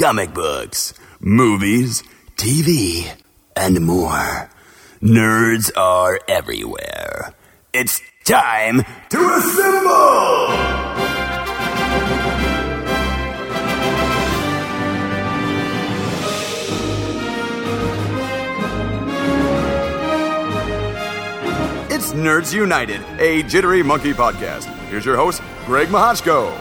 comic books, movies, TV, and more. Nerds are everywhere. It's time to assemble! It's Nerds United, a Jittery Monkey podcast. Here's your host, Greg Mahochko.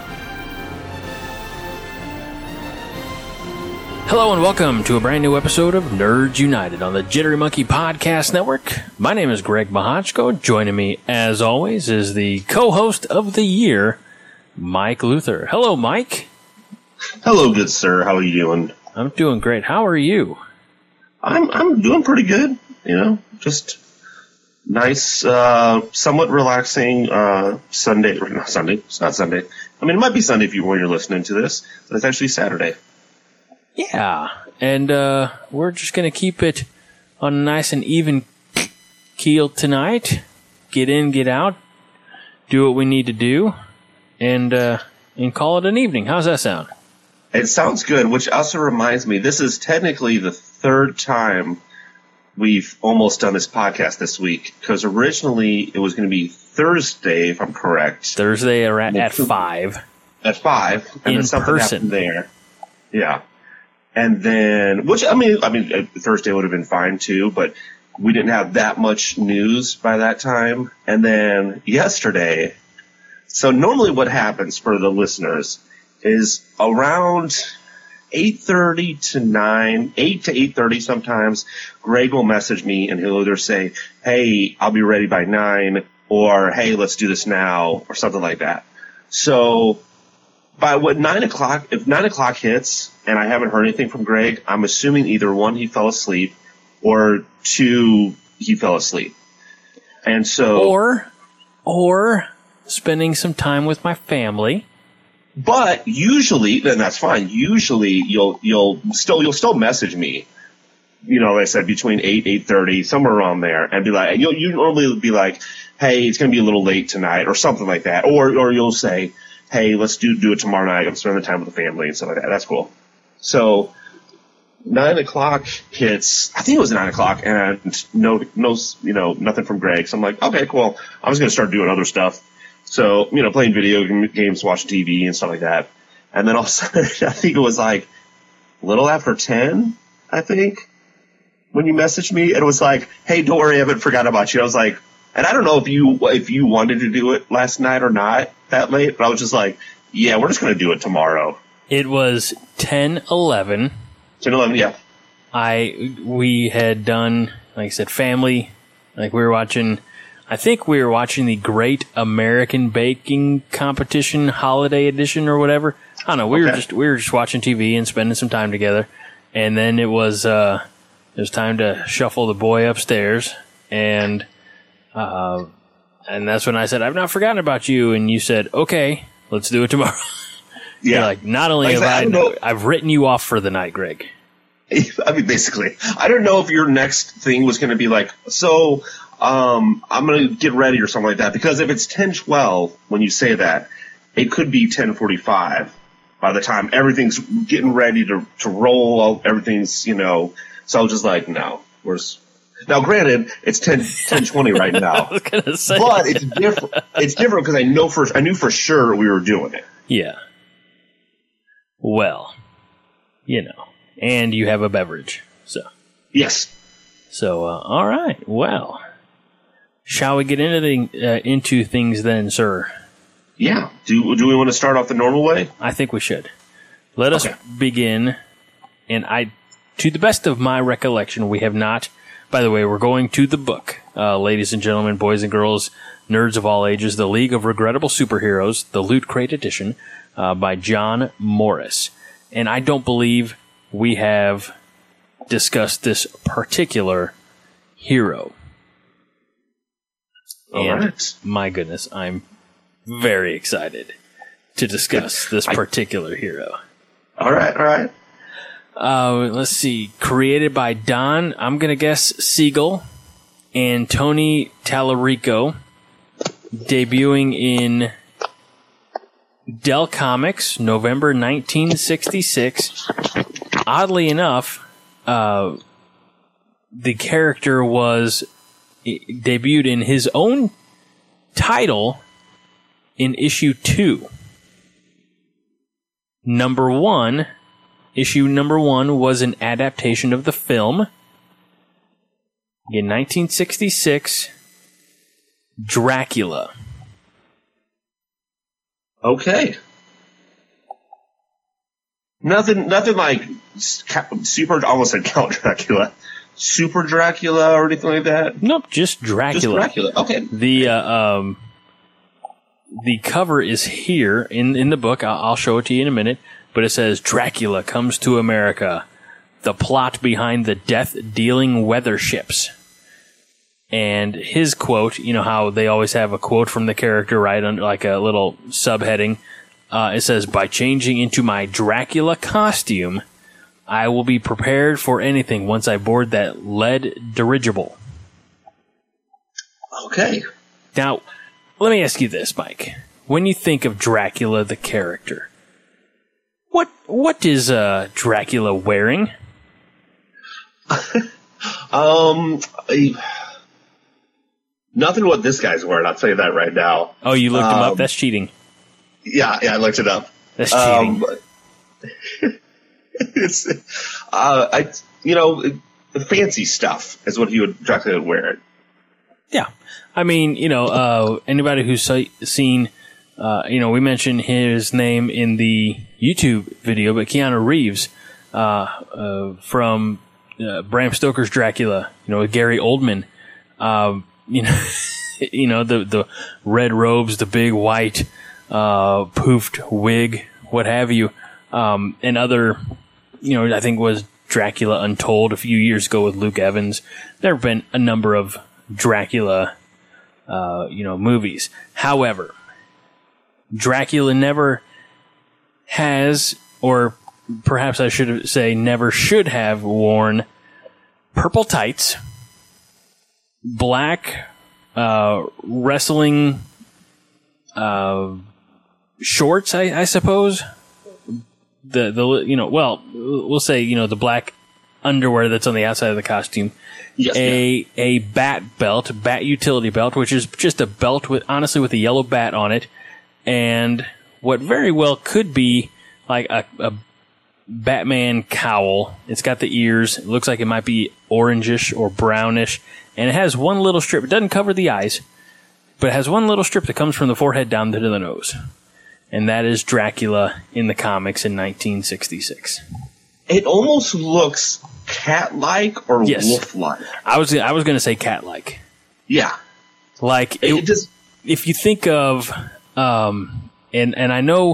Hello and welcome to a brand new episode of Nerds United on the Jittery Monkey Podcast Network. My name is Greg Mahochko. Joining me, as always, is the co-host of the year, Mike Luther. Hello, Mike. Hello, good sir. How are you doing? I'm doing great. How are you? I'm doing pretty good. You know, just nice, somewhat relaxing Sunday. Not Sunday. It's not Sunday. I mean, it might be Sunday if when you're listening to this, but it's actually Saturday. Yeah, and we're just going to keep it on a nice and even keel tonight. Get in, get out, do what we need to do, and call it an evening. How's that sound? It sounds good, which also reminds me, this is technically the third time we've almost done this podcast this week, because originally it was going to be Thursday, if I'm correct. Thursday at 5. At 5, and then something person. happened there. Yeah. And then, which, I mean, Thursday would have been fine too, but we didn't have that much news by that time. And then yesterday, so normally what happens for the listeners is around 8:30 to 9, 8 to 8:30 sometimes, Greg will message me and he'll either say, hey, I'll be ready by 9, or hey, let's do this now, or something like that. So by what 9 o'clock, if 9 o'clock hits and I haven't heard anything from Greg, I'm assuming either 1, he fell asleep, or 2, he fell asleep. And so, or spending some time with my family. But usually, then that's fine. Usually, you'll still message me. You know, like I said, between 8:30, somewhere around there, and be like, you normally be like, hey, it's going to be a little late tonight, or something like that, or you'll say, hey, let's do it tomorrow night. I'm spending time with the family and stuff like that. That's cool. So 9 o'clock hits. I think it was 9 o'clock, and no, nothing from Greg. So I'm like, okay, cool. I'm just going to start doing other stuff. So, playing video games, watching TV and stuff like that. And then all of a sudden, I think it was like a little after 10, I think, when you messaged me. It was like, hey, don't worry, I haven't forgotten about you. I was like, and I don't know if you wanted to do it last night or not that late, but I was just like, yeah, we're just going to do it tomorrow. It was 10:11. 10:11, yeah. We had done, like I said, family. Like I think we were watching the Great American Baking Competition Holiday Edition or whatever. I don't know. We were just watching TV and spending some time together. And then it was time to shuffle the boy upstairs, and that's when I said, I've not forgotten about you, and you said, okay, let's do it tomorrow. Yeah. You're like, not only I've written you off for the night, Greg. I mean, basically, I don't know if your next thing was going to be like, so I'm going to get ready or something like that, because if it's 10:12 when you say that, it could be 10:45 by the time everything's getting ready to roll, everything's, so I was just like, no, now, granted, it's 10:20 right now. I was gonna say. But it's different. It's different because I knew for sure we were doing it. Yeah. Well, and you have a beverage, so. Yes. So, all right. Well, shall we get into things then, sir? Yeah. Do we want to start off the normal way? I think we should. Let us begin. And to the best of my recollection, we have not. By the way, we're going to the book, ladies and gentlemen, boys and girls, nerds of all ages, The League of Regrettable Superheroes, the Loot Crate Edition, by John Morris. And I don't believe we have discussed this particular hero. All right. My goodness, I'm very excited to discuss this particular hero. All right. Let's see. Created by Don, I'm going to guess Siegel, and Tony Tallarico. Debuting in Dell Comics, November 1966. oddly enough, the character was debuted in his own title in issue 2. Issue number 1 was an adaptation of the film. In 1966, Dracula. Okay. Nothing like super, almost said Count Dracula. Super Dracula or anything like that? Nope, just Dracula. Just Dracula, okay. The cover is here in the book. I'll show it to you in a minute. But it says, Dracula comes to America. The plot behind the death-dealing weather ships. And his quote, you know how they always have a quote from the character, right, under like a little subheading. It says, by changing into my Dracula costume, I will be prepared for anything once I board that lead dirigible. Okay. Now, let me ask you this, Mike. When you think of Dracula, the character, what is Dracula wearing? Nothing what this guy's wearing, I'll tell you that right now. Oh, you looked him up? That's cheating. Yeah, I looked it up. That's cheating. It's, fancy stuff is what Dracula would wear. Yeah. I mean, anybody who's seen, we mentioned his name in the YouTube video, but Keanu Reeves from Bram Stoker's Dracula, with Gary Oldman, the red robes, the big white poofed wig, what have you, and other, I think was Dracula Untold a few years ago with Luke Evans. There have been a number of Dracula, movies. However, Dracula never has, or perhaps I should say never should have worn purple tights, black wrestling shorts, I suppose. We'll say, the black underwear that's on the outside of the costume. Yes, a bat utility belt, which is just a belt with a yellow bat on it, and what very well could be like a Batman cowl. It's got the ears. It looks like it might be orangish or brownish, and it has one little strip. It doesn't cover the eyes, but it has one little strip that comes from the forehead down to the nose. And that is Dracula in the comics in 1966. It almost looks cat-like or wolf-like. I was going to say cat-like. Yeah. Like it just, if you think of and I know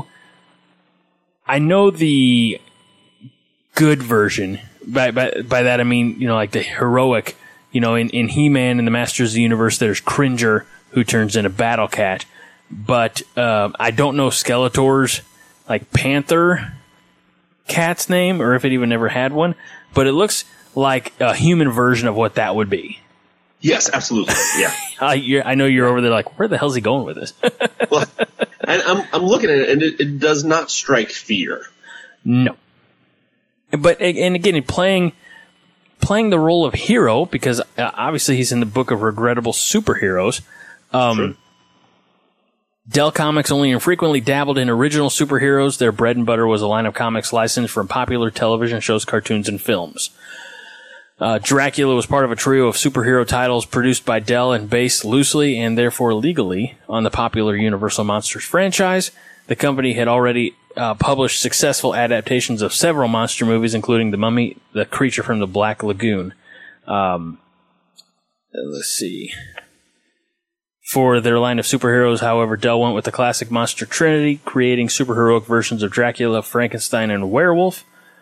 the good version. By that I mean, like the heroic, in He-Man and the Masters of the Universe, there's Cringer who turns into Battle Cat. But I don't know Skeletor's like Panther cat's name, or if it even ever had one. But it looks like a human version of what that would be. Yes, absolutely. Yeah. I know you're over there like, where the hell's he going with this? Well, and I'm looking at it, and it does not strike fear. No. But and again, playing the role of hero, because obviously he's in the book of regrettable superheroes. Sure. Dell Comics only infrequently dabbled in original superheroes. Their bread and butter was a line of comics licensed from popular television shows, cartoons, and films. Dracula was part of a trio of superhero titles produced by Dell and based loosely and therefore legally on the popular Universal Monsters franchise. The company had already published successful adaptations of several monster movies, including The Mummy, The Creature from the Black Lagoon. Let's see. For their line of superheroes, however, Dell went with the classic monster trinity, creating superheroic versions of Dracula, Frankenstein, and Werewolf.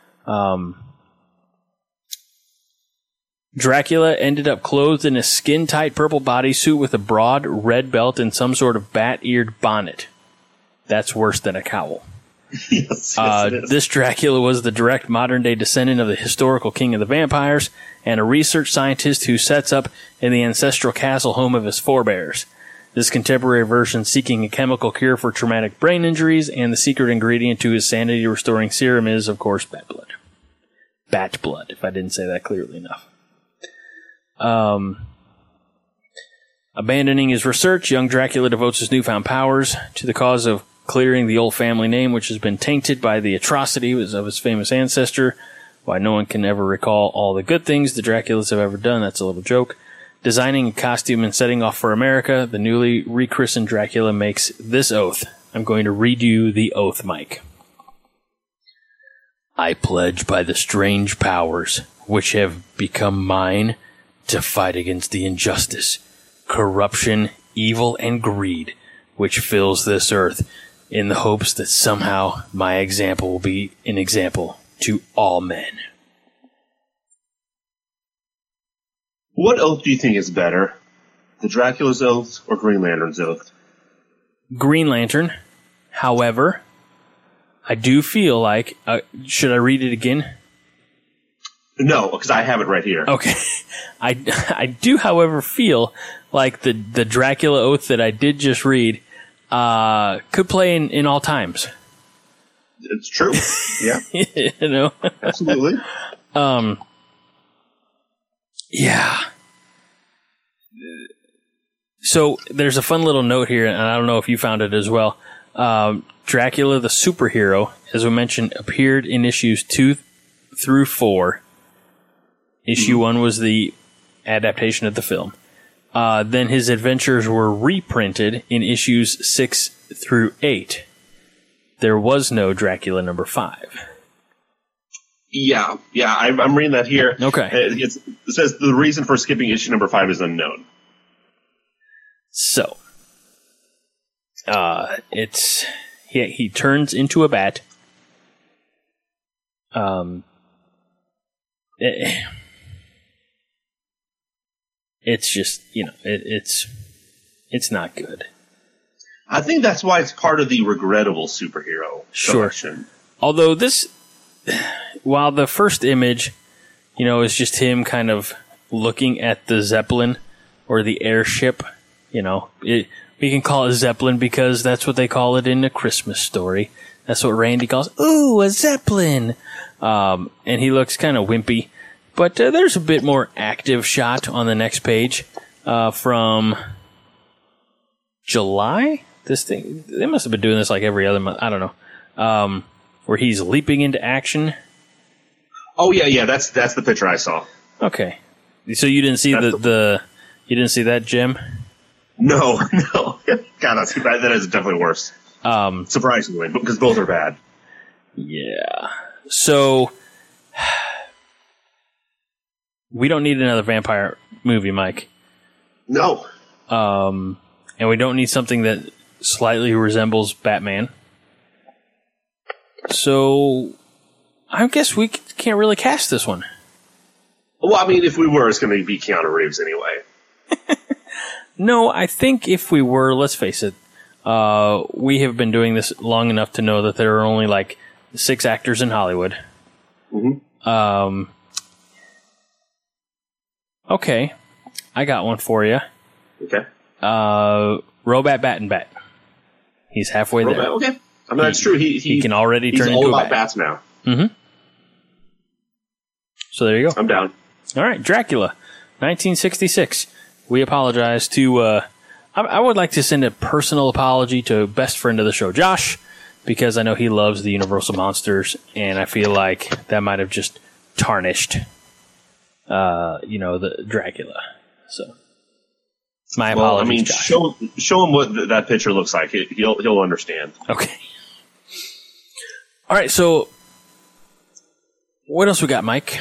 Dracula ended up clothed in a skin-tight purple bodysuit with a broad red belt and some sort of bat-eared bonnet. That's worse than a cowl. Yes, it is. This Dracula was the direct modern-day descendant of the historical king of the vampires and a research scientist who sets up in the ancestral castle home of his forebears. This contemporary version seeking a chemical cure for traumatic brain injuries, and the secret ingredient to his sanity-restoring serum is, of course, bat blood. bat blood, if I didn't say that clearly enough. Abandoning his research, young Dracula devotes his newfound powers to the cause of clearing the old family name, which has been tainted by the atrocities of his famous ancestor. Why no one can ever recall all the good things the Draculas have ever done, that's a little joke. Designing a costume and setting off for America, the newly rechristened Dracula makes this oath. I'm going to read you the oath, Mike. I pledge by the strange powers which have become mine to fight against the injustice, corruption, evil, and greed which fills this earth, in the hopes that somehow my example will be an example to all men. What oath do you think is better? The Dracula's oath or Green Lantern's oath? Green Lantern. However, I do feel like... should I read it again? No, because I have it right here. Okay. I do, however, feel like the Dracula oath that I did just read could play in all times. It's true. Yeah. You know? Absolutely. Yeah. So there's a fun little note here, and I don't know if you found it as well. Dracula the superhero, as we mentioned, appeared in issues 2 through 4. Issue 1 was the adaptation of the film. Then his adventures were reprinted in issues 6 through 8. There was no Dracula number 5. Yeah, I'm reading that here. Okay. It says the reason for skipping issue number 5 is unknown. So, he turns into a bat. It's just, it's not good. I think that's why it's part of the regrettable superhero selection. Although while the first image, is just him kind of looking at the Zeppelin or the airship, we can call it Zeppelin because that's what they call it in A Christmas Story. That's what Randy calls, ooh, a Zeppelin. And he looks kind of wimpy. But there's a bit more active shot on the next page from July. This thing, they must have been doing this like every other month. I don't know. Where he's leaping into action. Oh yeah, that's the picture I saw. Okay, so you didn't see you didn't see that, Jim? No. God, that is definitely worse. Surprisingly, because both are bad. Yeah. So we don't need another vampire movie, Mike. No. And we don't need something that slightly resembles Batman. So I guess we can't really cast this one. Well, I mean, if we were, it's going to be Keanu Reeves anyway. No, I think if we were, let's face it, we have been doing this long enough to know that there are only like 6 actors in Hollywood. Mm-hmm. Okay, I got one for you. Okay. Robat Bat. He's halfway there. Okay. I mean, that's true. He can already turn into a bat. He's all about bats now. Mm-hmm. So there you go. I'm down. All right, Dracula, 1966. We apologize to... I would like to send a personal apology to best friend of the show, Josh, because I know he loves the Universal Monsters, and I feel like that might have just tarnished, the Dracula. So, my apologies, I mean, Josh. show him what that picture looks like. He'll understand. Okay. All right, so what else we got, Mike?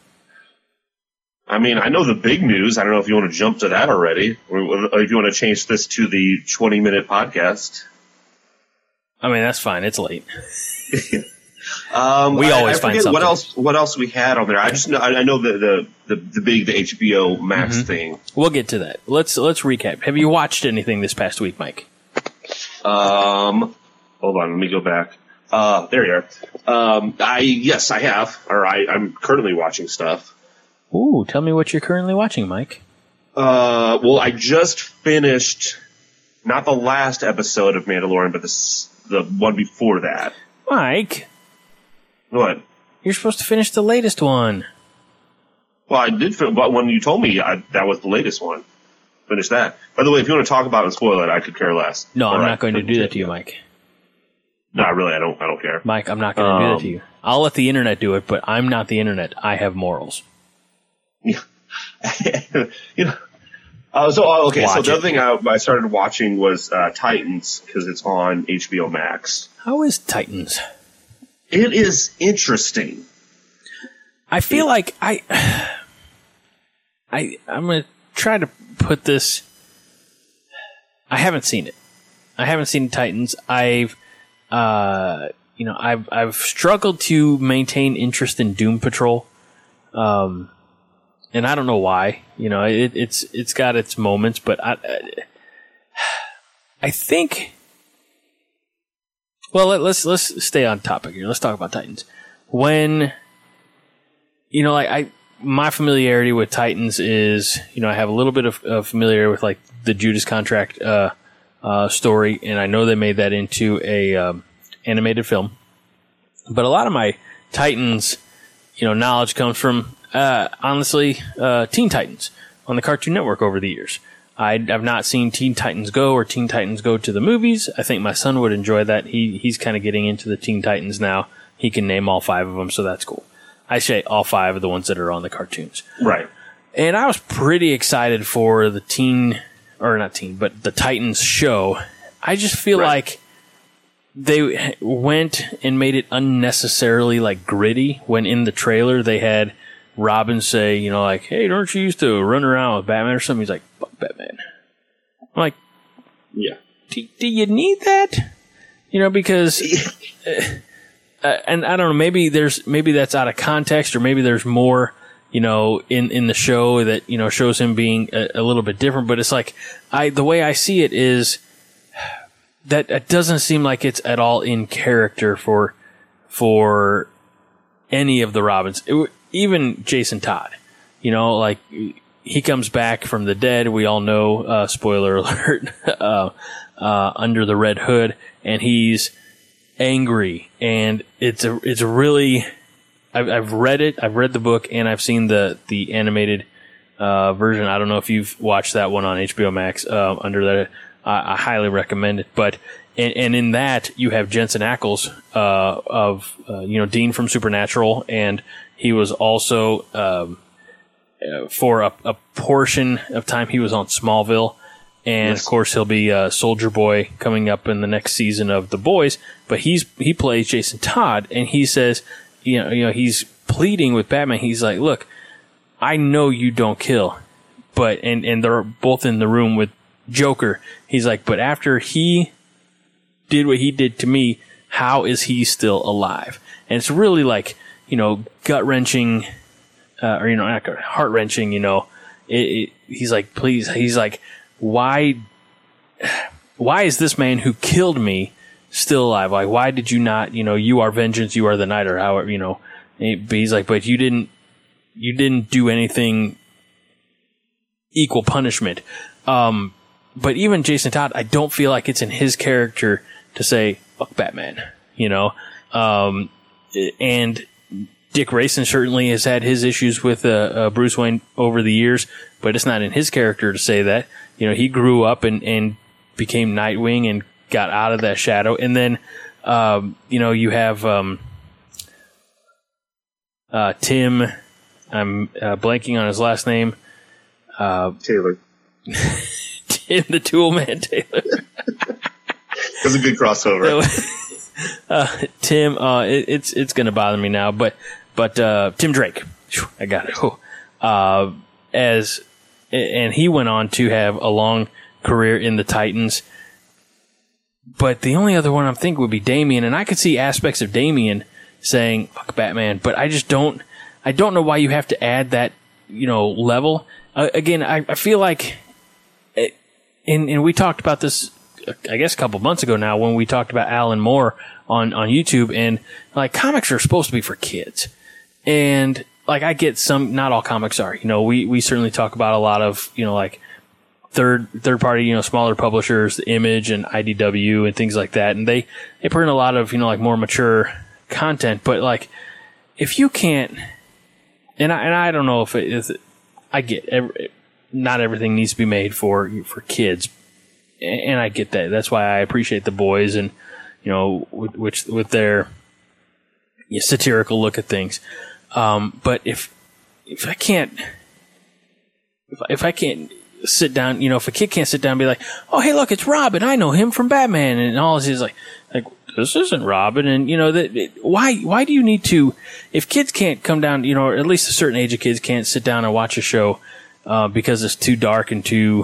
I mean, I know the big news. I don't know if you want to jump to that already, or if you want to change this to the 20-minute podcast. I mean, that's fine. It's late. We always find something. What else we had on there? I just know. I know the HBO Max thing. We'll get to that. Let's recap. Have you watched anything this past week, Mike? Hold on. Let me go back. There you are. Yes, I have. I'm currently watching stuff. Ooh, tell me what you're currently watching, Mike. Well, I just finished not the last episode of Mandalorian, but the one before that. Mike, what? You're supposed to finish the latest one. Well, I did, but when you told me that was the latest one, finish that. By the way, if you want to talk about it and spoil it, I could care less. No, I'm not going to do that to you, Mike. No, really, I don't care. Mike, I'm not going to do that to you. I'll let the internet do it, but I'm not the internet. I have morals. Yeah. So the other thing I started watching was Titans because it's on HBO Max. How is Titans? It is interesting. I feel like I'm going to try to put this. I haven't seen it. I haven't seen Titans. I've struggled to maintain interest in Doom Patrol. And I don't know why. It's got its moments, but I think. Well, let's stay on topic here. Let's talk about Titans. When my familiarity with Titans is, I have a little bit of familiarity with like the Judas Contract story, and I know they made that into a animated film. But a lot of my Titans, knowledge comes from honestly Teen Titans on the Cartoon Network over the years. I've not seen Teen Titans Go or Teen Titans Go to the movies. I think my son would enjoy that. He's kind of getting into the Teen Titans now. He can name all 5 of them, so that's cool. I say all 5 of the ones that are on the cartoons. Right. And I was pretty excited for the the Titans show. I just feel like they went and made it unnecessarily like gritty when in the trailer they had Robin say, hey, don't you used to run around with Batman or something? He's like, fuck Batman. I'm like, yeah. Do you need that? Because, and I don't know, maybe that's out of context, or maybe there's more, in the show that, shows him being a little bit different. But it's like, the way I see it is that it doesn't seem like it's at all in character for any of the Robins. Even Jason Todd, he comes back from the dead. We all know, spoiler alert, under the Red Hood, and he's angry. And it's really, I've read it. I've read the book, and I've seen the animated version. I don't know if you've watched that one on HBO Max. Under that, I highly recommend it. But and in that, you have Jensen Ackles of Dean from Supernatural, and he was also for a portion of time he was on Smallville, and of course he'll be Soldier Boy coming up in the next season of The Boys. But he plays Jason Todd, and he says, he's pleading with Batman. He's like, look, I know you don't kill, but and they're both in the room with Joker. He's like, but after he did what he did to me, how is he still alive? And it's really like, gut-wrenching, or, not heart-wrenching, he's like, please, he's like, why is this man who killed me still alive? Like, why did you not, you are vengeance, you are the night, or however, he's like, but you didn't do anything equal punishment. But even Jason Todd, I don't feel like it's in his character to say, fuck Batman, and Dick Grayson certainly has had his issues with Bruce Wayne over the years, but it's not in his character to say that. He grew up and became Nightwing and got out of that shadow. And then, you have Tim, I'm blanking on his last name. Taylor. Tim the Tool Man Taylor. That's a good crossover. Tim, it's going to bother me now, but Tim Drake, I got it. And he went on to have a long career in the Titans. But the only other one I'm thinking would be Damian, and I could see aspects of Damian saying fuck Batman, but I don't know why you have to add that, level. Again, I feel like, and we talked about this, I guess a couple months ago now, when we talked about Alan Moore on YouTube, and like, comics are supposed to be for kids. And like, I get some, not all comics are, we certainly talk about a lot of, like third party, smaller publishers, the Image and IDW and things like that. And they print a lot of, like more mature content, but like, if you can't, and I don't know if I get not everything needs to be made for kids, and I get that. That's why I appreciate The Boys, and with their satirical look at things. But if I can't sit down, if a kid can't sit down and be like, oh, hey, look, it's Robin. I know him from Batman. And all this is like, this isn't Robin. And, why do you need to, if kids can't come down, or at least a certain age of kids can't sit down and watch a show, because it's too dark and too,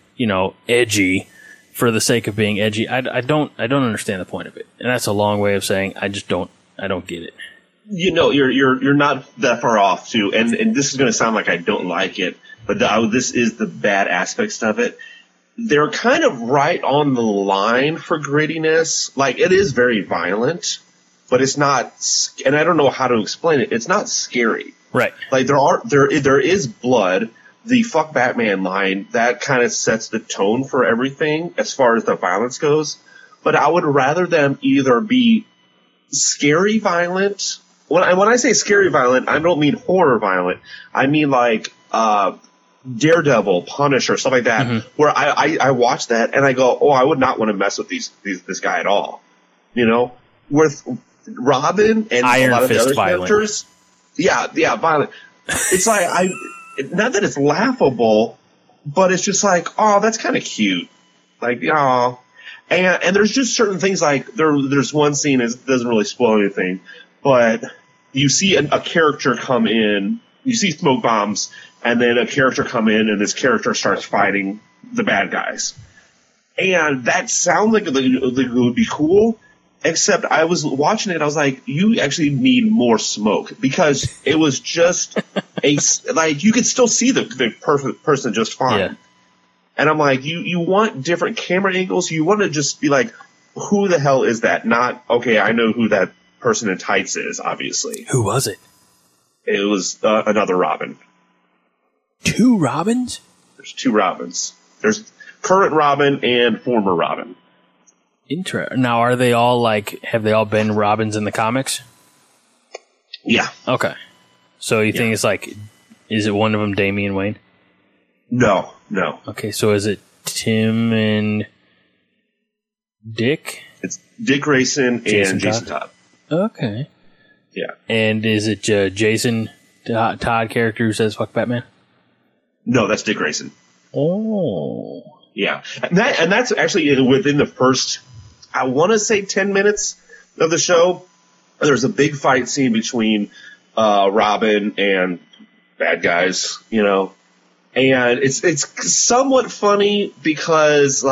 edgy for the sake of being edgy. I don't understand the point of it. And that's a long way of saying I don't get it. You're not that far off too. And this is going to sound like I don't like it, but this is the bad aspects of it. They're kind of right on the line for grittiness. Like, it is very violent, but it's not, and I don't know how to explain it. It's not scary. Right. Like, there is blood. The fuck Batman line, that kind of sets the tone for everything as far as the violence goes. But I would rather them either be scary violent. When I say scary violent, I don't mean horror violent. I mean like Daredevil, Punisher, stuff like that, mm-hmm. where I watch that and I go, oh, I would not want to mess with this guy at all. With Robin and Iron a lot of the other violent. characters. Yeah, violent. It's like not that it's laughable, but it's just like, oh, that's kind of cute. Like, oh. And there's just certain things like there's one scene, it doesn't really spoil anything, but you see a character come in, you see smoke bombs, and then a character come in, and this character starts fighting the bad guys. And that sounds like it would be cool, except I was watching it, I was like, you actually need more smoke, because it was just you could still see the perfect person just fine. Yeah. And I'm like, you want different camera angles, you want to just be like, who the hell is that? Not, okay, I know who that person in tights is, obviously. Who was it? It was another Robin. Two Robins? There's two Robins. There's current Robin and former Robin. Now, are they all have they all been Robins in the comics? Yeah. Okay. So you think it's is it one of them Damian Wayne? No. Okay, so is it Tim and Dick? It's Dick Grayson and Jason Todd. Okay. Yeah. And is it Jason Todd character who says "fuck Batman"? No, that's Dick Grayson. Oh. Yeah, and that's actually within the first, I want to say 10 minutes of the show. There's a big fight scene between Robin and bad guys, and it's somewhat funny because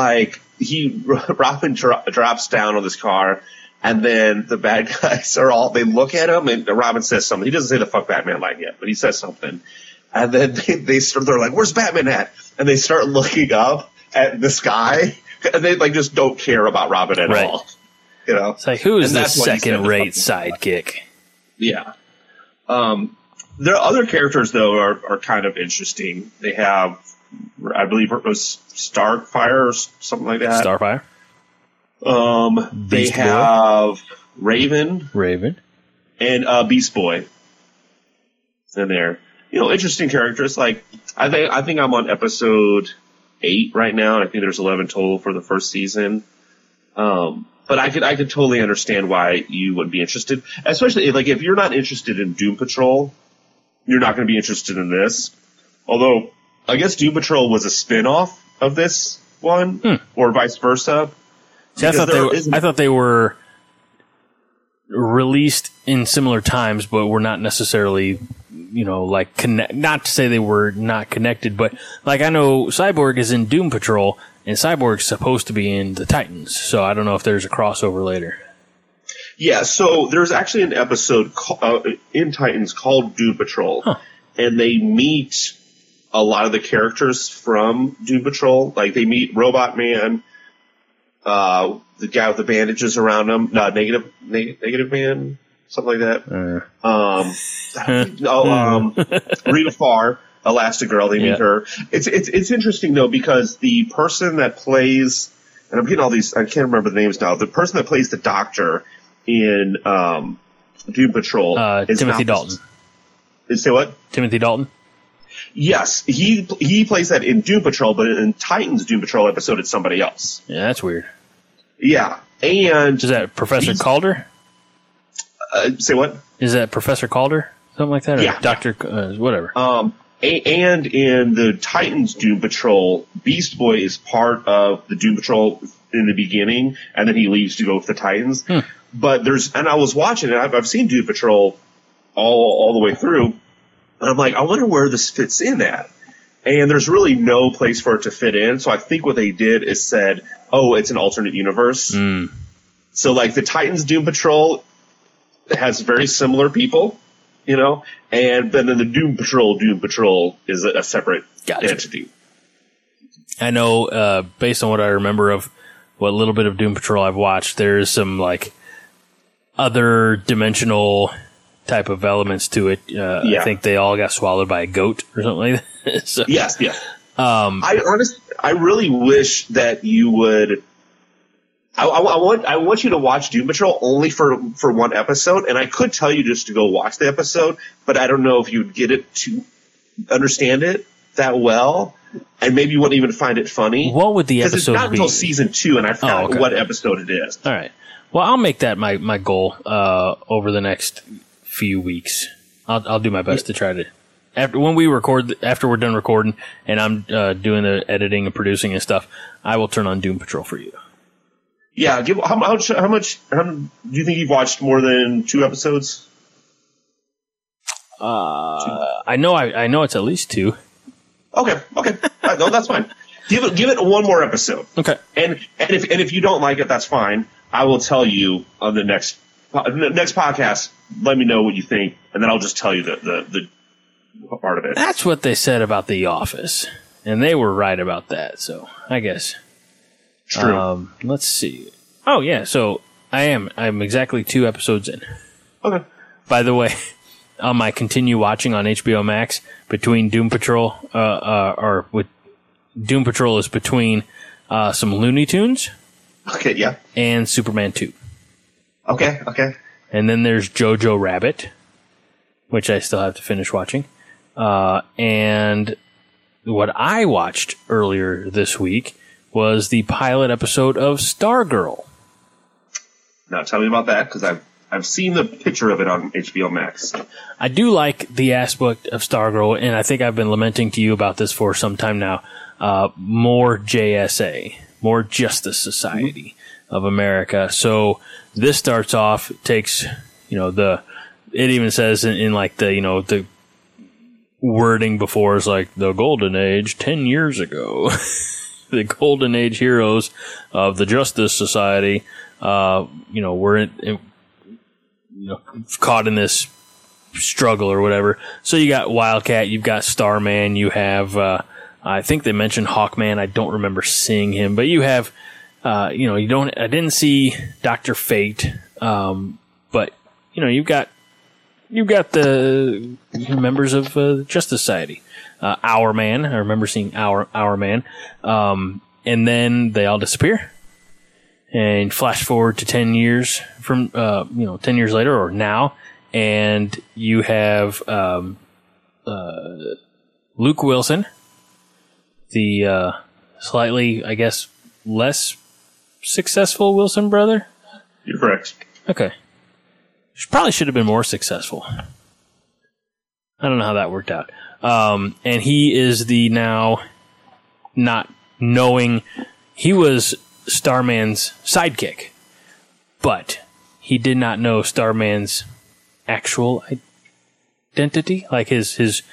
Robin drops down on this car. And then the bad guys they look at him, and Robin says something. He doesn't say the fuck Batman line yet, but he says something. And then they're like, where's Batman at? And they start looking up at the sky, and they just don't care about Robin at all. It's like, who is this second-rate sidekick? Yeah. Their other characters, though, are kind of interesting. They have, I believe it was Starfire or something like that. Starfire? They have Raven, and Beast Boy in there. Interesting characters. I think I'm on episode 8 right now. And I think there's 11 total for the first season. But I could totally understand why you would be interested, especially if you're not interested in Doom Patrol, you're not going to be interested in this. Although I guess Doom Patrol was a spin-off of this one, or vice versa. See, I thought they were released in similar times, but were not necessarily, not to say they were not connected, but I know Cyborg is in Doom Patrol, and Cyborg's supposed to be in the Titans, so I don't know if there's a crossover later. Yeah, so there's actually an episode in Titans called Doom Patrol, and they meet a lot of the characters from Doom Patrol. They meet Robot Man, the guy with the bandages around him, Negative Man, something like that. Rita Farr, Elastigirl, they meet her. It's interesting though, because the person that plays, and I'm getting all these, I can't remember the names now, the person that plays the Doctor in Doom Patrol is Timothy Dalton. Say what? Timothy Dalton? Yes, he plays that in Doom Patrol, but in Titans Doom Patrol episode, it's somebody else. Yeah, that's weird. Yeah, and is that Professor Calder? Say what? Is that Professor Calder? Something like that? Or yeah. Dr. Whatever. And in the Titans Doom Patrol, Beast Boy is part of the Doom Patrol in the beginning, and then he leaves to go with the Titans. But I was watching it, I've seen Doom Patrol all the way through, and I'm like, I wonder where this fits in at. And there's really no place for it to fit in, so I think what they did is said, oh, it's an alternate universe. So, like, the Titans Doom Patrol has very similar people, you know, and then the Doom Patrol is a separate entity. I know, based on what I remember of what little bit of Doom Patrol I've watched, there's some, like, other dimensional type of elements to it. I think they all got swallowed by a goat or something like that. So, yes. I really wish that you would. I want you to watch Doom Patrol only for one episode, and I could tell you just to go watch the episode, but I don't know if you'd get it to understand it that well, and maybe you wouldn't even find it funny. What would the episode be? Because it's not until season 2, and I forgot what episode it is. All right. Well, I'll make that my goal over the next few weeks. I'll do my best to try to. After we're done recording, and I'm doing the editing and producing and stuff, I will turn on Doom Patrol for you. Yeah, how much do you think you've watched more than 2 episodes? I know it's at least 2. Okay. No, that's fine. Give it one more episode. Okay. And if you don't like it, that's fine. I will tell you on the next podcast. Let me know what you think, and then I'll just tell you the part of it. That's what they said about The Office, and they were right about that. So I guess. True. Let's see. Oh yeah, so I'm exactly 2 episodes in. Okay. By the way, on my continue watching on HBO Max between Doom Patrol, or with Doom Patrol is between some Looney Tunes. Okay. Yeah. And Superman 2. Okay. And then there's Jojo Rabbit, which I still have to finish watching. And what I watched earlier this week was the pilot episode of Stargirl. Now tell me about that, because I've seen the picture of it on HBO Max. I do like the aspect of Stargirl, and I think I've been lamenting to you about this for some time now. More JSA, more Justice Society of America. So this starts off, takes, it even says in like the wording before is like the golden age 10 years ago. The golden age heroes of the Justice Society, were caught in this struggle or whatever. So you got Wildcat, you've got Starman, you have, I think they mentioned Hawkman. I don't remember seeing him, but you have, I didn't see Dr. Fate, but you've got the members of the Justice Society. Our Man. I remember seeing Our Man. And then they all disappear. And flash forward to 10 years from, 10 years later or now. And you have, Luke Wilson, the, slightly, I guess, less successful Wilson brother. You're correct. Okay. Probably should have been more successful. I don't know how that worked out. And he is the now not knowing he was Starman's sidekick, but he did not know Starman's actual identity. Like his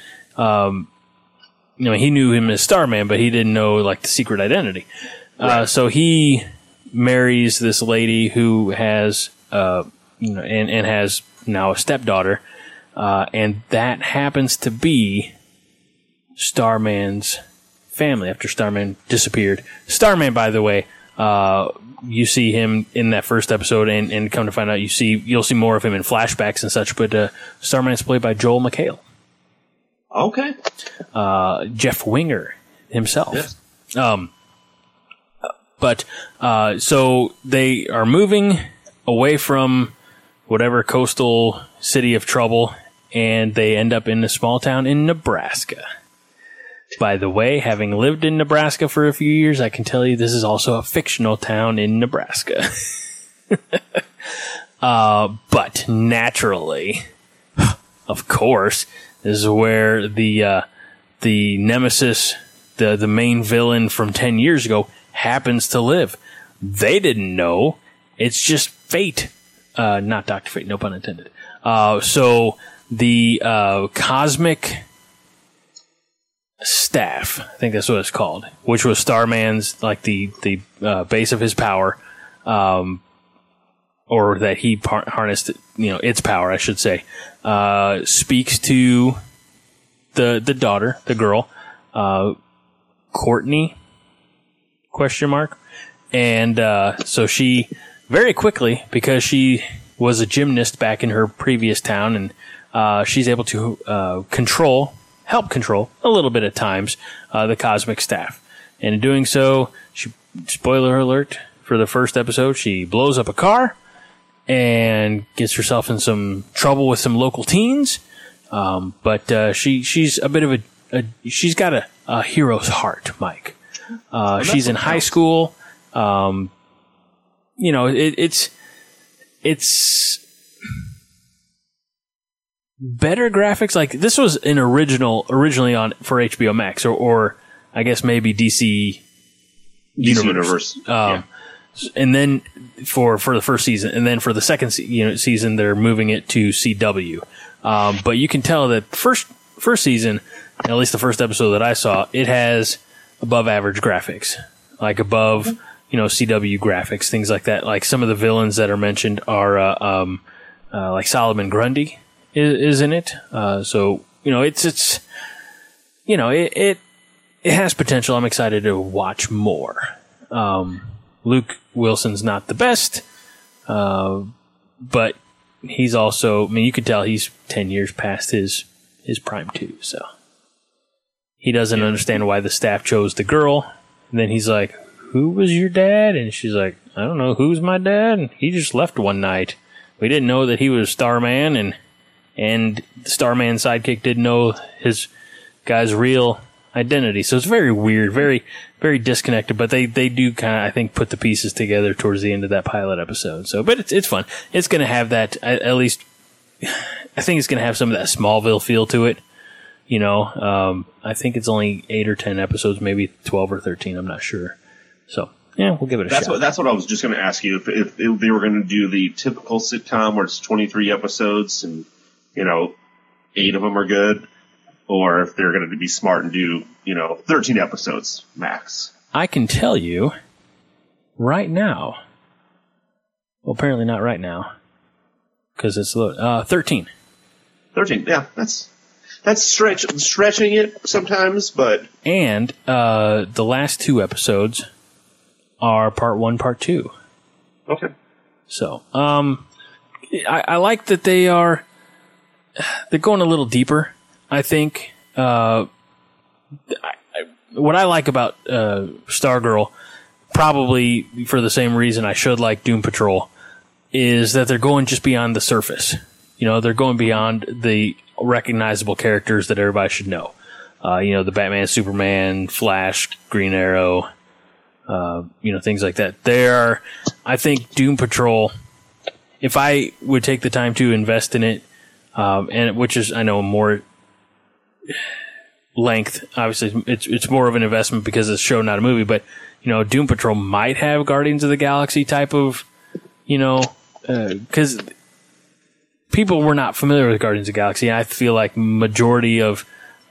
he knew him as Starman, but he didn't know like the secret identity. Right. So he marries this lady who has, and has now a stepdaughter. And that happens to be Starman's family after Starman disappeared. Starman, by the way, you see him in that first episode, and come to find out, you'll see more of him in flashbacks and such. But Starman's played by Joel McHale. Okay. Jeff Winger himself. Yes. So they are moving away from whatever coastal city of trouble, and they end up in a small town in Nebraska. By the way, having lived in Nebraska for a few years, I can tell you this is also a fictional town in Nebraska. But naturally, of course, this is where the nemesis, the main villain from 10 years ago, happens to live. They didn't know. It's just fate. Not Dr. Fate, no pun intended. So the cosmic staff, I think that's what it's called, which was Starman's, like the base of his power, or that he harnessed, its power, I should say, speaks to the daughter, the girl, Courtney, ? And so she very quickly, because she was a gymnast back in her previous town, and she's able to help control a little bit at times the cosmic staff. And in doing so, spoiler alert for the first episode, she blows up a car and gets herself in some trouble with some local teens. But she's a bit of she's got a hero's heart, Mike. She's in high school. It's better graphics. Like, this was an originally on for HBO Max, or I guess maybe DC Universe. And then for the first season, and then for the second season, they're moving it to CW. But you can tell that first season, at least the first episode that I saw, it has above average graphics, like above CW graphics, things like that. Like, some of the villains that are mentioned are like Solomon Grundy is in it. So it has potential. I'm excited to watch more. Luke Wilson's not the best, but he's also, you could tell he's 10 years past his prime too, so he doesn't understand why the staff chose the girl. And then he's like, who was your dad? And she's like, I don't know, who's my dad? And he just left one night. We didn't know that he was Starman, and the Starman sidekick didn't know his guy's real identity. So it's very weird, very, very disconnected, but they do kind of, I think, put the pieces together towards the end of that pilot episode. So, but it's fun. It's going to have that, at least, I think it's going to have some of that Smallville feel to it. I think it's only 8 or 10 episodes, maybe 12 or 13. I'm not sure. So, yeah, we'll give it a shot. That's what I was just going to ask you. If they were going to do the typical sitcom where it's 23 episodes and, 8 of them are good, or if they're going to be smart and do, 13 episodes max. I can tell you right now. Well, apparently not right now, because it's 13. 13, yeah, that's stretching it sometimes, but... And the last 2 episodes are part 1, part 2. Okay. So, I like that they're going a little deeper, I think. What I like about Stargirl, probably for the same reason I should like Doom Patrol, is that they're going just beyond the surface. They're going beyond the recognizable characters that everybody should know. The Batman, Superman, Flash, Green Arrow, things like that. I think Doom Patrol, if I would take the time to invest in it, and which is, I know, more length, obviously it's more of an investment because it's a show, not a movie, but Doom Patrol might have Guardians of the Galaxy type of, because people were not familiar with Guardians of the Galaxy. I feel like majority of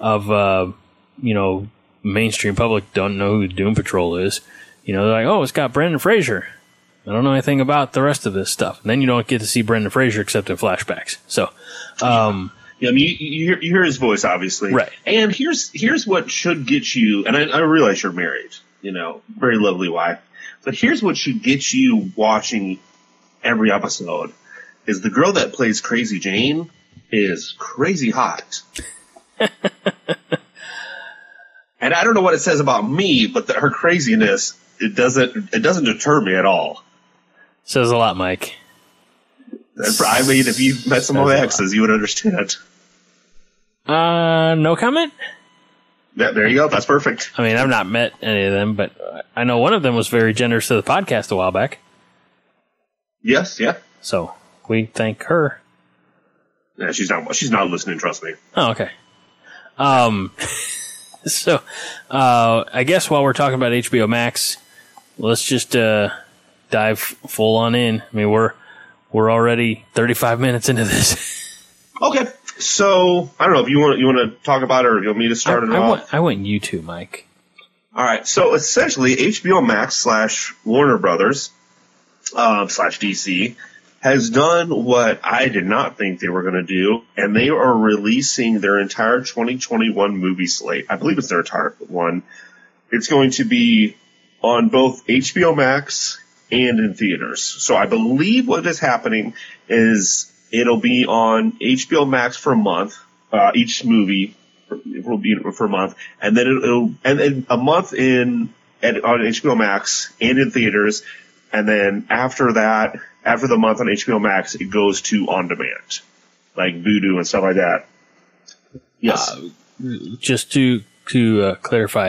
mainstream public don't know who Doom Patrol is. They're like, oh, it's got Brendan Fraser. I don't know anything about the rest of this stuff. And then you don't get to see Brendan Fraser except in flashbacks. So, you hear his voice, obviously. Right. And here's what should get you, and I realize you're married, very lovely wife, but here's what should get you watching every episode, is the girl that plays Crazy Jane is crazy hot. And I don't know what it says about me, but her craziness, it doesn't deter me at all. Says a lot, Mike. I mean, if you met some of my exes, you would understand. No comment? Yeah, there you go. That's perfect. I mean, I've not met any of them, but I know one of them was very generous to the podcast a while back. Yes, yeah. So we thank her. Yeah, she's not listening, trust me. Oh, okay. So, I guess while we're talking about HBO Max, let's just dive full on in. I mean, we're already 35 minutes into this. Okay, so I don't know if you want to talk about it or you want me to start it off. I want you to, Mike. All right, so essentially, HBO Max / Warner Brothers / DC has done what I did not think they were going to do, and they are releasing their entire 2021 movie slate. I believe it's their entire one. It's going to be on both HBO Max and in theaters. So I believe what is happening is it'll be on HBO Max for a month. Each movie will be for a month, and then it'll a month on HBO Max and in theaters, and then after that. After the month on HBO Max, it goes to on demand, like Vudu and stuff like that. Yes. Just to clarify,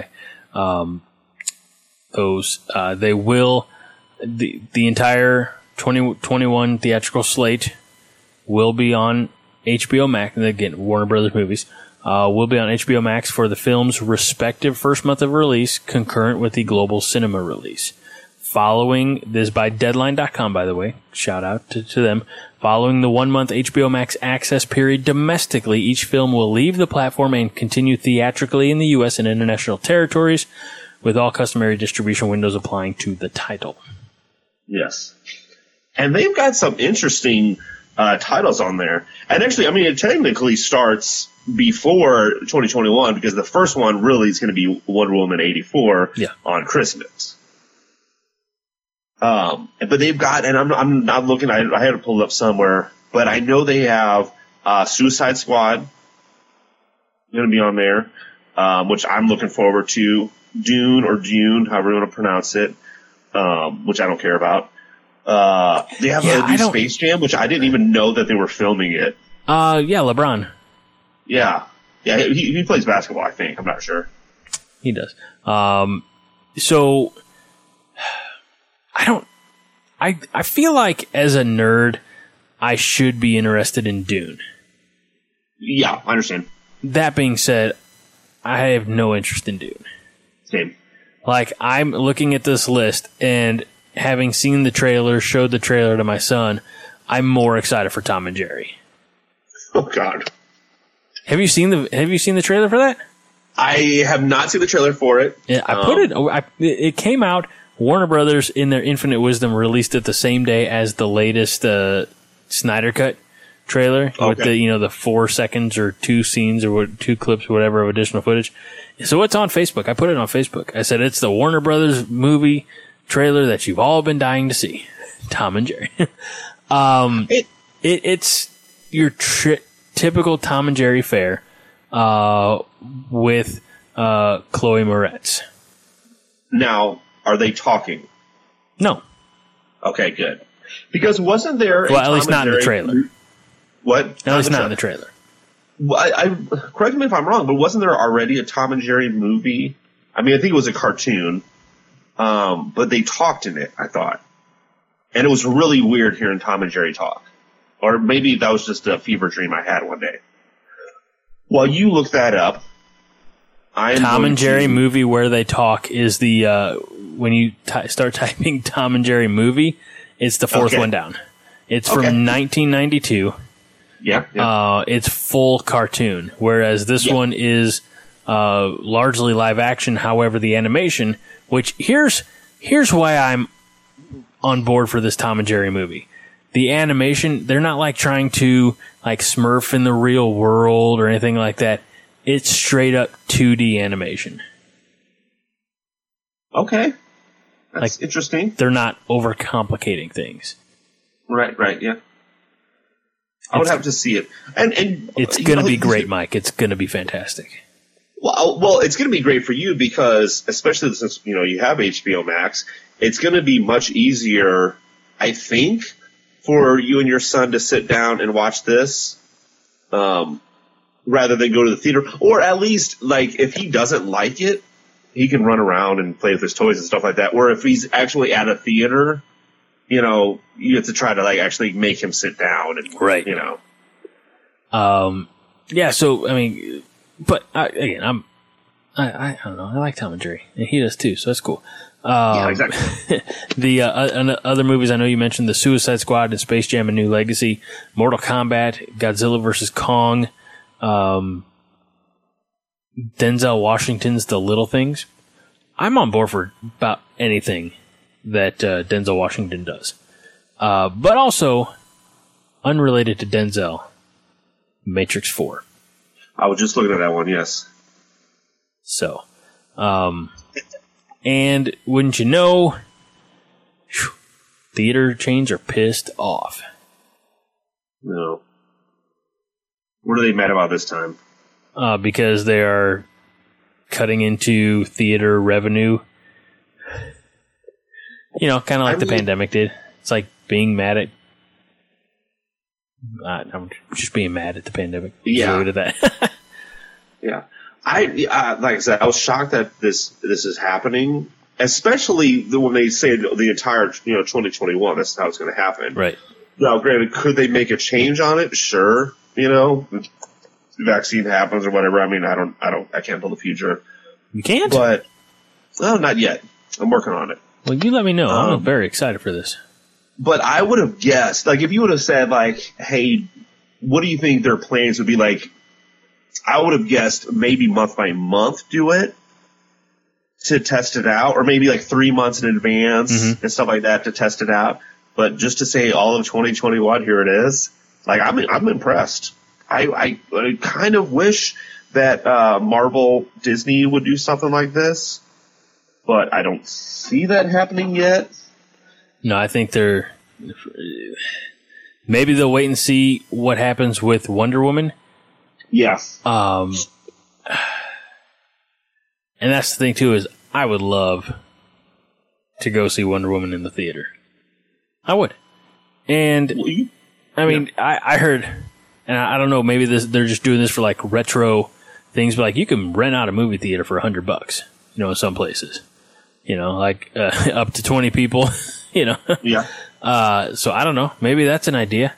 they will the entire 2021 theatrical slate will be on HBO Max. And again, Warner Brothers movies will be on HBO Max for the film's respective first month of release, concurrent with the global cinema release. Following this by Deadline.com, by the way, shout out to them. Following the 1 month HBO Max access period domestically, each film will leave the platform and continue theatrically in the U.S. and international territories, with all customary distribution windows applying to the title. Yes. And they've got some interesting titles on there. And actually, I mean, it technically starts before 2021 because the first one really is going to be Wonder Woman 84 on Christmas. But they've got, and I'm not looking, I had to pull it up somewhere, but I know they have Suicide Squad going to be on there, which I'm looking forward to. Dune, however you want to pronounce it, which I don't care about. They have a new Space Jam, which I didn't even know that they were filming it. LeBron. Yeah, he plays basketball, I think. I'm not sure. He does. So I feel like as a nerd, I should be interested in Dune. Yeah, I understand. That being said, I have no interest in Dune. Same. Like, I'm looking at this list, and having seen the trailer, showed the trailer to my son, I'm more excited for Tom and Jerry. Oh God. Have you seen the trailer for that? I have not seen the trailer for it. Yeah, it came out. Warner Brothers, in their infinite wisdom, released it the same day as the latest Snyder Cut trailer with the 4 seconds or 2 scenes or 2 clips or whatever of additional footage. So it's on Facebook. I put it on Facebook. I said it's the Warner Brothers movie trailer that you've all been dying to see. Tom and Jerry. It's your typical Tom and Jerry fare with Chloe Moretz. Now, are they talking? No. Okay, good. Because wasn't there at least not in the trailer. What? At least not in the trailer. Well, correct me if I'm wrong, but wasn't there already a Tom and Jerry movie? I mean, I think it was a cartoon, but they talked in it, I thought. And it was really weird hearing Tom and Jerry talk. Or maybe that was just a fever dream I had one day. While you look that up, Tom and Jerry movie where they talk is the when you start typing Tom and Jerry movie, it's the fourth one down. It's from 1992. Yeah. It's full cartoon, whereas this one is largely live action. However, the animation, which here's why I'm on board for this Tom and Jerry movie. The animation, they're not like trying to like Smurf in the real world or anything like that. It's straight up 2D animation. Okay. That's interesting. They're not overcomplicating things. Right, yeah. I would have to see it. And it's going to be great, Mike. It's going to be fantastic. Well, it's going to be great for you because, especially since, you have HBO Max, it's going to be much easier, I think, for you and your son to sit down and watch this, rather than go to the theater. Or at least, like, if he doesn't like it, he can run around and play with his toys and stuff like that. Where if he's actually at a theater, you know, you have to try to, like, actually make him sit down and, right. You know. Yeah, so, I mean, but, again, I don't know. I like Tom and Jerry. And he does too, so that's cool. Yeah, exactly. The other movies, I know you mentioned The Suicide Squad and Space Jam: A New Legacy, Mortal Kombat, Godzilla vs. Kong, Denzel Washington's The Little Things. I'm on board for about anything that Denzel Washington does. But also, unrelated to Denzel, Matrix 4. I was just looking at that one, yes. So, and wouldn't you know, theater chains are pissed off. No. What are they mad about this time? Because they are cutting into theater revenue. You know, kind of like the pandemic did. It's like being mad at... I'm just being mad at the pandemic. Yeah. Leave it at that. Yeah. Like I said, I was shocked that this is happening, especially when they say the entire 2021. That's how it's going to happen. Right. Now, granted, could they make a change on it? Sure. You know, the vaccine happens or whatever. I mean, I can't tell the future. You can't? But not yet. I'm working on it. Well, you let me know. I'm very excited for this. But I would have guessed, like, if you would have said, like, hey, what do you think their plans would be like? I would have guessed maybe month by month do it to test it out, or maybe like 3 months in advance and stuff like that to test it out. But just to say all of 2021, here it is. Like, I'm impressed. I kind of wish that Marvel Disney would do something like this, but I don't see that happening yet. No, I think maybe they'll wait and see what happens with Wonder Woman. Yeah. And that's the thing too, is I would love to go see Wonder Woman in the theater. I would. And I mean, yeah. I heard, and I don't know, maybe they're just doing this for like retro things, but like you can rent out a movie theater for $100, you know, in some places, you know, like up to 20 people, you know. Yeah. So I don't know. Maybe that's an idea.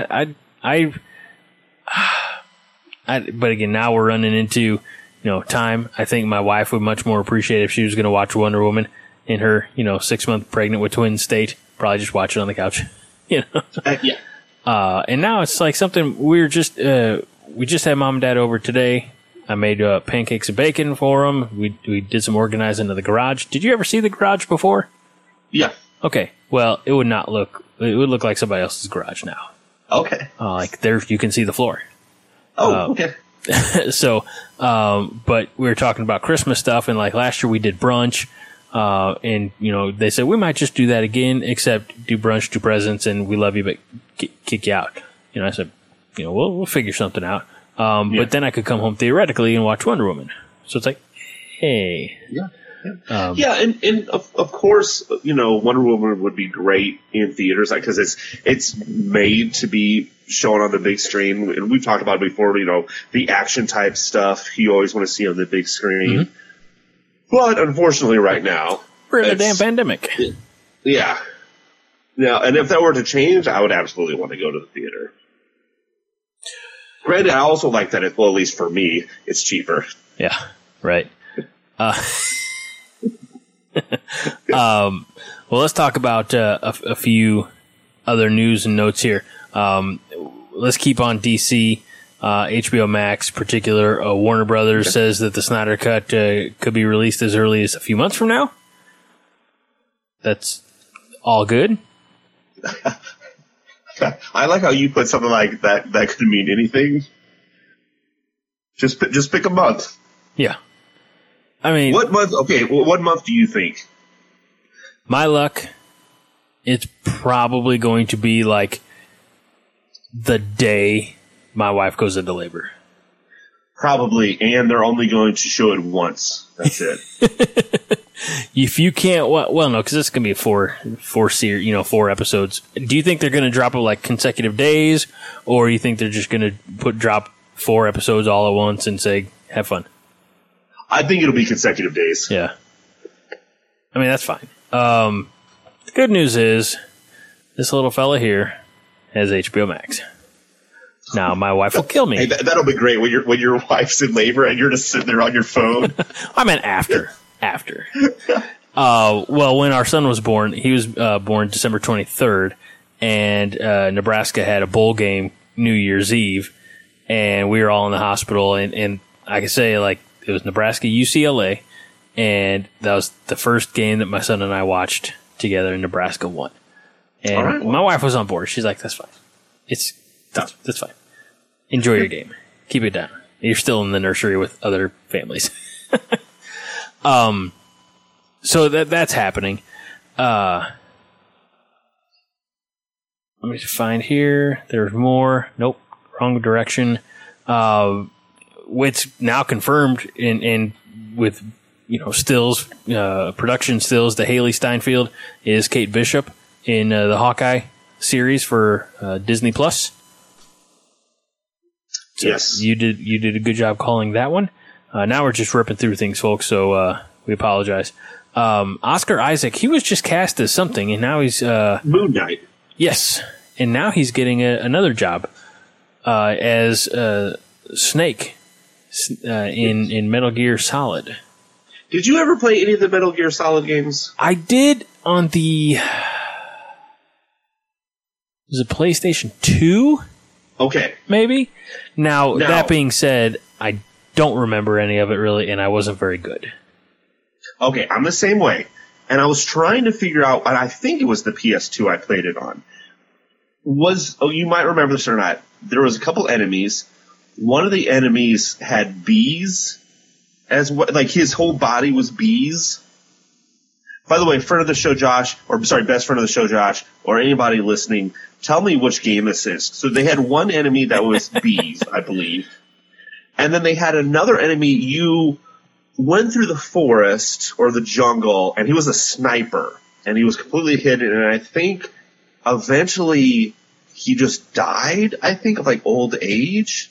But again, now we're running into, time. I think my wife would much more appreciate if she was going to watch Wonder Woman in her, 6-month pregnant with twin state. Probably just watch it on the couch, Yeah. And now it's like something we just had mom and dad over today. I made pancakes and bacon for them. We did some organizing of the garage. Did you ever see the garage before? Yeah. Okay. Well, it would look like somebody else's garage now. Okay. Like there, you can see the floor. Oh, okay. So, but we were talking about Christmas stuff, and like last year we did brunch, and they said we might just do that again, except do brunch, do presents, and we love you, but kick you out. I said, we'll figure something out. But then I could come home theoretically and watch Wonder Woman. So it's like, hey, yeah. And of course, Wonder Woman would be great in theaters, like, because it's made to be shown on the big screen, and we've talked about it before. The action type stuff you always want to see on the big screen. Mm-hmm. But unfortunately, right now we're in a damn pandemic. Yeah. And if that were to change, I would absolutely want to go to the theater. Granted, I also like that at least for me, it's cheaper. Yeah. Right. Well, let's talk about a few other news and notes here. Let's keep on DC. HBO Max, particular Warner Brothers, says that the Snyder Cut could be released as early as a few months from now. That's all good. I like how you put something like that. That could mean anything. Just pick a month. Yeah. I mean, what month? Okay, well, what month do you think? My luck, it's probably going to be like the day my wife goes into labor. Probably, and they're only going to show it once. That's it. If you can't, well, no, because it's gonna be a four episodes. Do you think they're gonna drop it like consecutive days, or you think they're just gonna drop 4 episodes all at once and say have fun? I think it'll be consecutive days. Yeah, I mean that's fine. The good news is this little fella here has HBO Max. Now my wife will kill me. Hey, that'll be great when your wife's in labor and you're just sitting there on your phone. I meant after. Well, when our son was born, he was born December 23rd, and Nebraska had a bowl game New Year's Eve, and we were all in the hospital. And I can say, like, it was Nebraska UCLA, and that was the first game that my son and I watched together, and Nebraska won. And my wife was on board. She's like, "That's fine. That's fine. Enjoy your game. Keep it down. You're still in the nursery with other families." So that's happening. Let me find here. There's more. Nope, wrong direction. It's now confirmed in with stills, production stills. The Haley Steinfeld is Kate Bishop in the Hawkeye series for Disney Plus. So yes, you did a good job calling that one. Now we're just ripping through things, folks. So we apologize. Oscar Isaac, he was just cast as something, and now he's Moon Knight. Yes, and now he's getting another job as Snake in Metal Gear Solid. Did you ever play any of the Metal Gear Solid games? I did on the was it PlayStation 2? Okay, maybe. Now that being said, I don't remember any of it really, and I wasn't very good. Okay, I'm the same way. And I was trying to figure out, and I think it was the PS2 I played it on. You might remember this or not. There was a couple enemies. One of the enemies had bees, like his whole body was bees. By the way, best friend of the show, Josh, or anybody listening, tell me which game this is. So they had one enemy that was bees, I believe. And then they had another enemy, you went through the forest or the jungle, and he was a sniper, and he was completely hidden, and I think eventually he just died, I think, of like old age.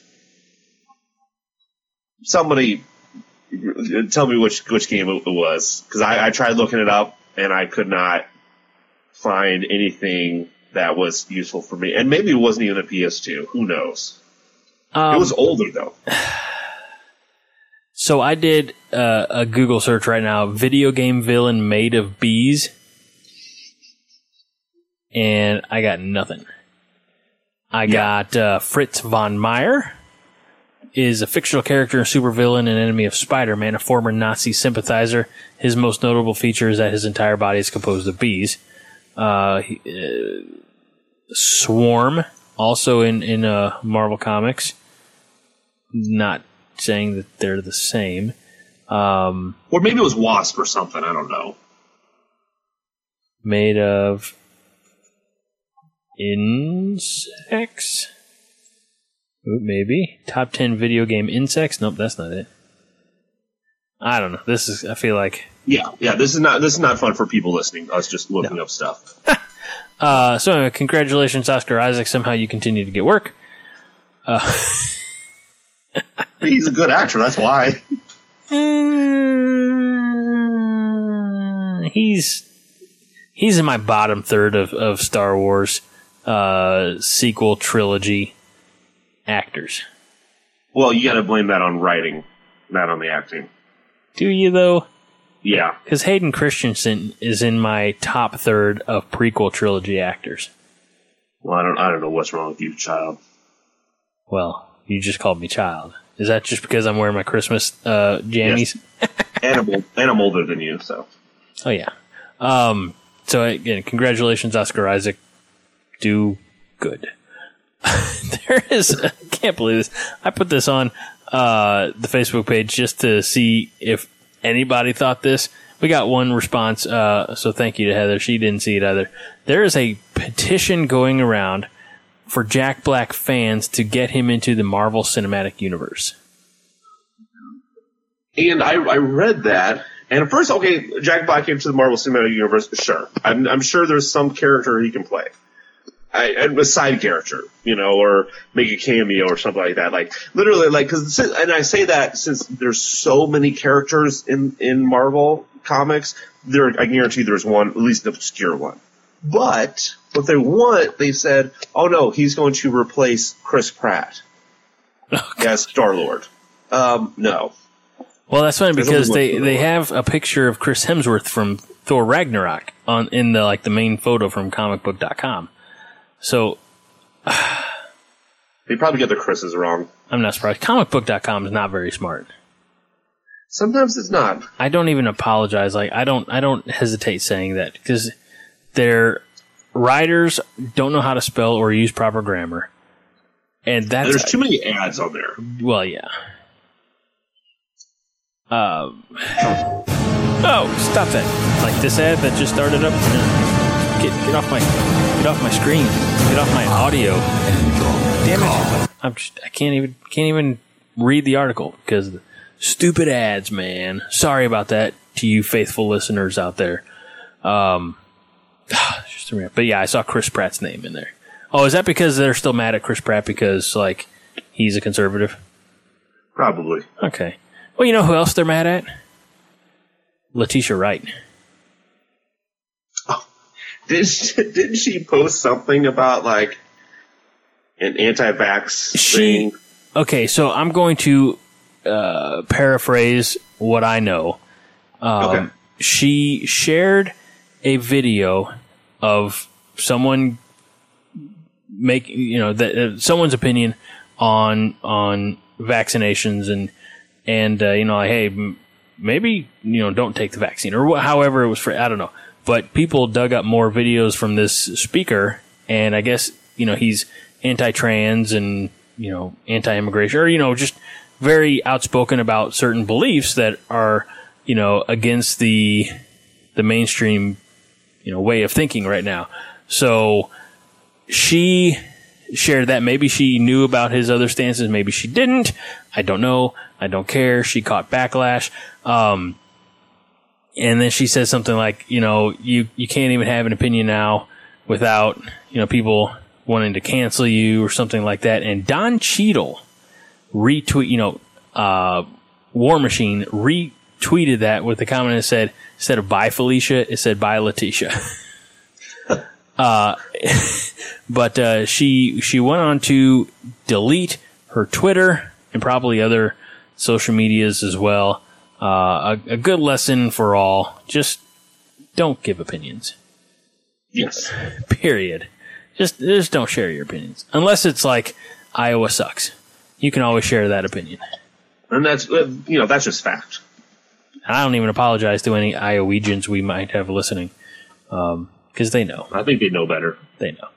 Somebody tell me which game it was, because I tried looking it up, and I could not find anything that was useful for me. And maybe it wasn't even a PS2. Who knows? It was older, though. So I did a Google search right now, video game villain made of bees, and I got nothing. I got Fritz von Meyer is a fictional character and supervillain and enemy of Spider-Man, a former Nazi sympathizer. His most notable feature is that his entire body is composed of bees. Swarm, also in Marvel Comics. Not saying that they're the same. Or maybe it was Wasp or something, I don't know. Made of insects? Maybe. Top 10 video game insects? Nope, that's not it. I don't know. I feel like... Yeah, this is not fun for people listening. Us just looking up stuff. So anyway, congratulations, Oscar Isaac. Somehow you continue to get work. He's a good actor, that's why. He's in my bottom third of Star Wars sequel trilogy actors. Well, you got to blame that on writing, not on the acting. Do you, though? Yeah. Because Hayden Christensen is in my top third of prequel trilogy actors. Well, I don't know what's wrong with you, child. Well, you just called me child. Is that just because I'm wearing my Christmas jammies? Yes. And I'm older than you, so. Oh, yeah. So, again, congratulations, Oscar Isaac. Do good. There is... I can't believe this. I put this on the Facebook page just to see if anybody thought this. We got one response, so thank you to Heather. She didn't see it either. There is a petition going around for Jack Black fans to get him into the Marvel Cinematic Universe. And I read that, And at first, okay, Jack Black came to the Marvel Cinematic Universe. Sure, I'm sure there's some character he can play, a side character, or make a cameo or something like that. Like literally, and I say that since there's so many characters in Marvel comics, I guarantee there's one, at least an obscure one. But what they said, oh no, he's going to replace Chris Pratt as Star-Lord. No. Well, that's funny because they have a picture of Chris Hemsworth from Thor Ragnarok in the main photo from comicbook.com. So they probably get the Chris's wrong. I'm not surprised. Comicbook.com is not very smart. Sometimes it's not. I don't even apologize. I don't hesitate saying that because their writers don't know how to spell or use proper grammar, and there's too many ads on there. Well, yeah. Oh, stop that! Like this ad that just started up. Get off my screen. Get off my audio. Damn it! I can't even read the article because of the stupid ads, man. Sorry about that to you faithful listeners out there. But yeah, I saw Chris Pratt's name in there. Oh, is that because they're still mad at Chris Pratt because he's a conservative? Probably. Okay. Well, you know who else they're mad at? Letitia Wright. Oh, didn't she post something about an anti-vax thing? Okay, so I'm going to paraphrase what I know. Okay. She shared a video of someone someone's opinion on vaccinations and hey, maybe don't take the vaccine or however it was I don't know. But people dug up more videos from this speaker, and I guess he's anti-trans and anti-immigration or just very outspoken about certain beliefs that are against the mainstream way of thinking right now. So she shared that. Maybe she knew about his other stances. Maybe she didn't. I don't know. I don't care. She caught backlash. And then she said something like, you can't even have an opinion now without, people wanting to cancel you or something like that. And Don Cheadle War Machine retweeted that with the comment that said, instead of bye Felicia, it said bye Letitia. But she went on to delete her Twitter and probably other social medias as well. A good lesson for all. Just don't give opinions. Yes. Period. Just don't share your opinions. Unless it's Iowa sucks. You can always share that opinion. And that's just fact. I don't even apologize to any Iowegians we might have listening. Because they know. I think they know better. They know.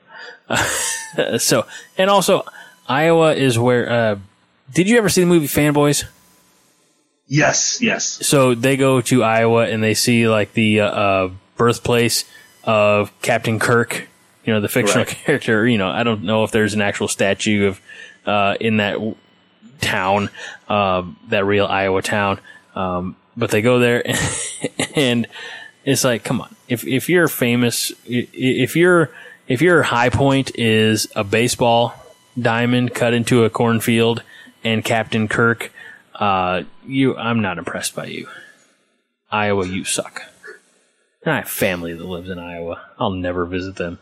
And also, Iowa is where... did you ever see the movie Fanboys? Yes. So they go to Iowa and they see the birthplace of Captain Kirk, the fictional character. I don't know if there's an actual statue of in that town, that real Iowa town. But they go there and it's come on. If you're famous, if your high point is a baseball diamond cut into a cornfield and Captain Kirk, I'm not impressed by you. Iowa, you suck. And I have family that lives in Iowa. I'll never visit them.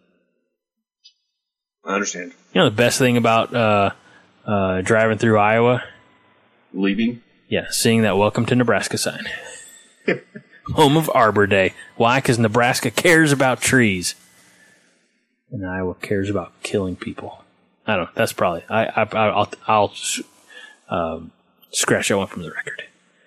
I understand. The best thing about driving through Iowa? Leaving? Yeah, seeing that Welcome to Nebraska sign. Home of Arbor Day. Why? Because Nebraska cares about trees. And Iowa cares about killing people. I don't know. That's probably... I'll scratch that one from the record.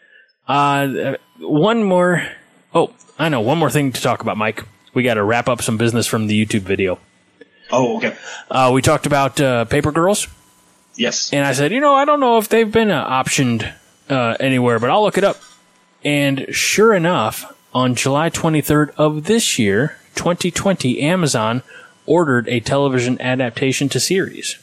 One more... Oh, I know. One more thing to talk about, Mike. We got to wrap up some business from the YouTube video. Oh, okay. We talked about Paper Girls. Yes. And I said, I don't know if they've been optioned anywhere, but I'll look it up. And sure enough, on July 23rd of this year, 2020, Amazon ordered a television adaptation to series.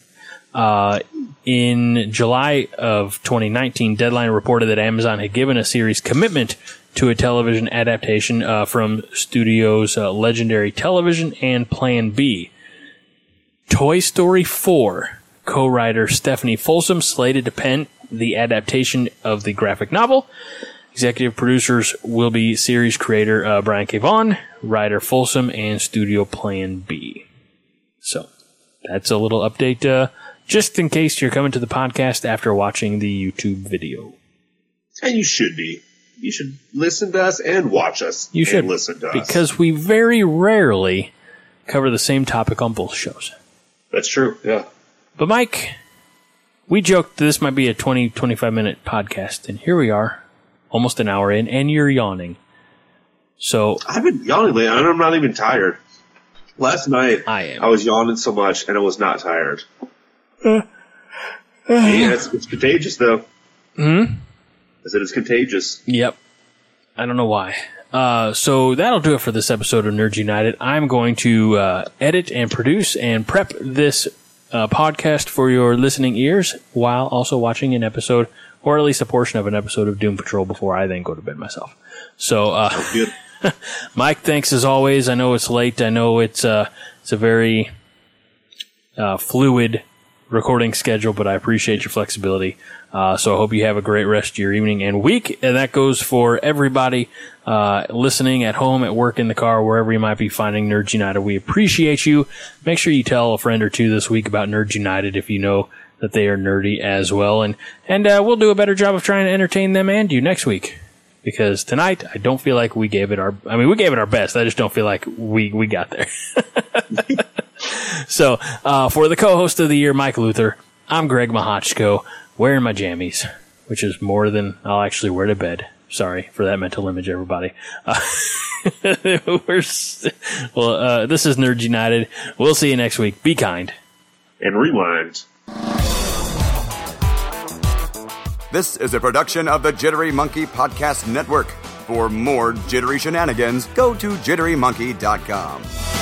In July of 2019, Deadline reported that Amazon had given a series commitment to a television adaptation from studios Legendary Television and Plan B. Toy Story 4 co-writer Stephanie Folsom slated to pen the adaptation of the graphic novel. Executive producers will be series creator Brian K. Vaughan, writer Folsom, and studio Plan B. So, that's a little update, just in case you're coming to the podcast after watching the YouTube video. And you should be. You should listen to us and watch us. You should listen to us. Because we very rarely cover the same topic on both shows. That's true, yeah. But Mike, we joked this might be a 20-25 minute podcast, and here we are, almost an hour in, and you're yawning. So I've been yawning lately, and I'm not even tired. Last night, I was yawning so much, and I was not tired. Yeah, it's contagious, though. I said it's contagious. Yep. I don't know why. So that'll do it for this episode of Nerds United. I'm going to edit and produce and prep this podcast for your listening ears while also watching an episode, or at least a portion of an episode of Doom Patrol before I then go to bed myself. So, Mike, thanks as always. I know it's late. I know it's a very fluid recording schedule, but I appreciate your flexibility. So I hope you have a great rest of your evening and week. And that goes for everybody listening at home, at work, in the car, wherever you might be finding Nerds United. We appreciate you. Make sure you tell a friend or two this week about Nerds United if you know that they are nerdy as well. And we'll do a better job of trying to entertain them and you next week. Because tonight, I don't feel like we gave it our best. I just don't feel like we got there. So, for the co-host of the year, Mike Luther, I'm Greg Mahochko, wearing my jammies, which is more than I'll actually wear to bed. Sorry for that mental image, everybody. This is Nerds United. We'll see you next week. Be kind. And rewind. This is a production of the Jittery Monkey Podcast Network. For more jittery shenanigans, go to jitterymonkey.com.